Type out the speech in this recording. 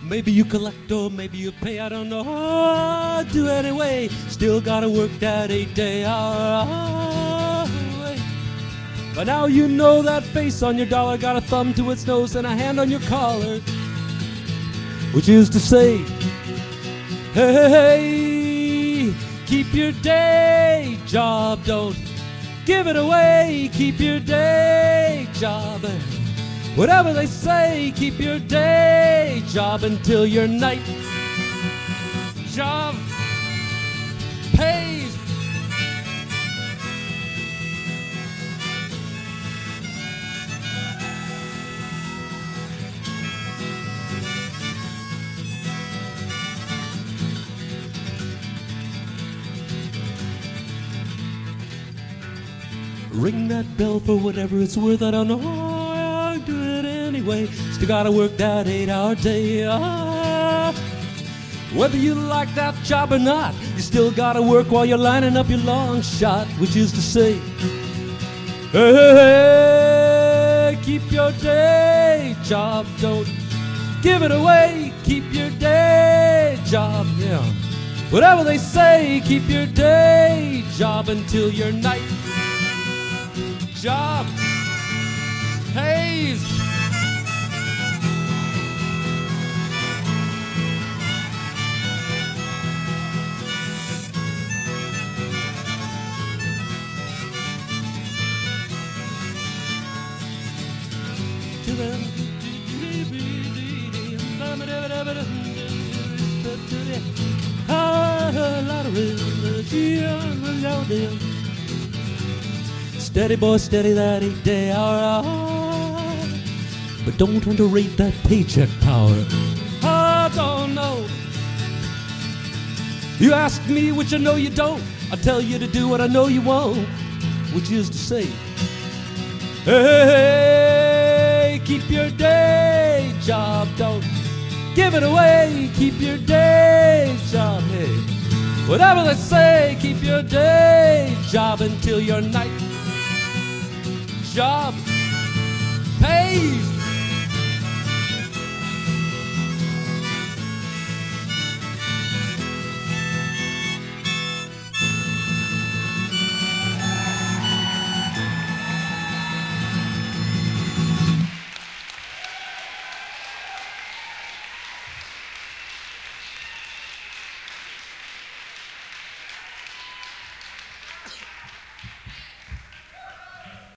Maybe you collect or maybe you pay, I don't know. Do anyway, still gotta work that 8-day hour. But now you know that face on your dollar got a thumb to its nose and a hand on your collar, which is to say, hey, keep your day job, don't give it away. Keep your day job. Whatever they say, keep your day job until your night job pays. Ring that bell for whatever it's worth, I don't know, I'll do it anyway. Still gotta work that 8-hour day. Whether you like that job or not, you still gotta work while you're lining up your long shot, which is to say, hey, keep your day job, don't give it away. Keep your day job, yeah. Whatever they say, keep your day job until your night job pays. Steady, boy, steady that 8-day hour. But don't underrate that paycheck power. I don't know. You ask me, which I know you don't. I tell you to do what I know you won't, which is to say, hey, keep your day job, don't give it away. Keep your day job, hey. Whatever they say, keep your day job until your night job